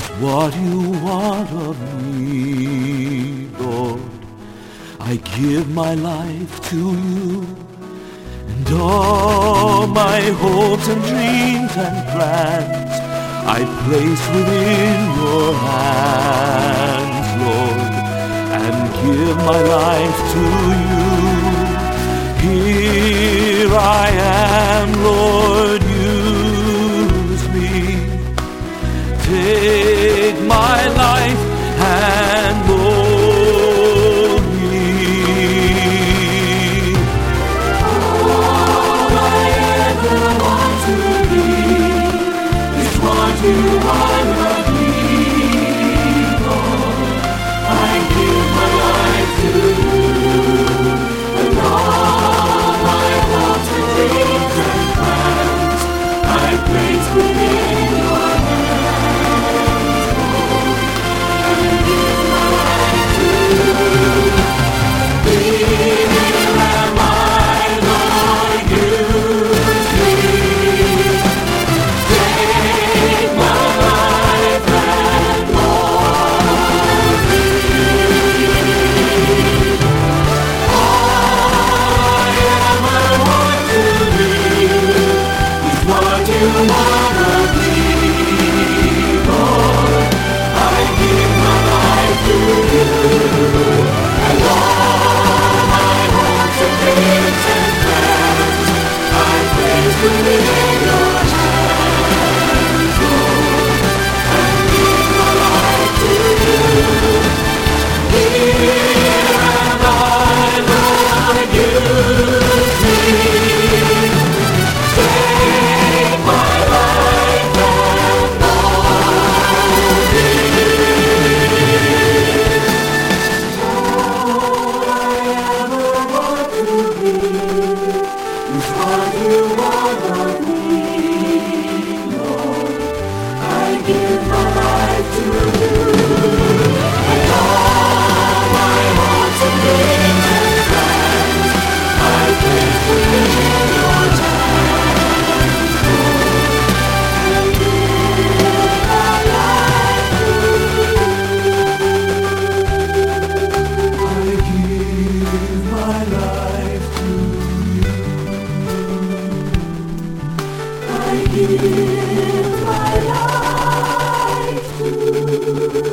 is what you want of me, Lord. I give my life to you, and all my hopes and dreams and plans I place within your hands, Lord, and give my life to you. Here I am, Lord, use me. Take my life and mold me. All I ever want to be is what you want of me, Lord. I give my life to you, and all my hopes and dreams and plans I place within your hands, Lord. I give my life to you. Here am I, Lord, use me. Take my life and mold me. All I ever want to be is what you want of me, Lord. I give my life to you, and all my hopes and dreams and plans I place within your hands, Lord. I give my life to you. Here am I, Lord, use me. Take my life and mold me. All I ever want to be is what you want of me, Lord. I give my life to you, and all my hopes and dreams and plans I place within your hands, Lord. I give my life to you. I give my life to you. I give my life to you.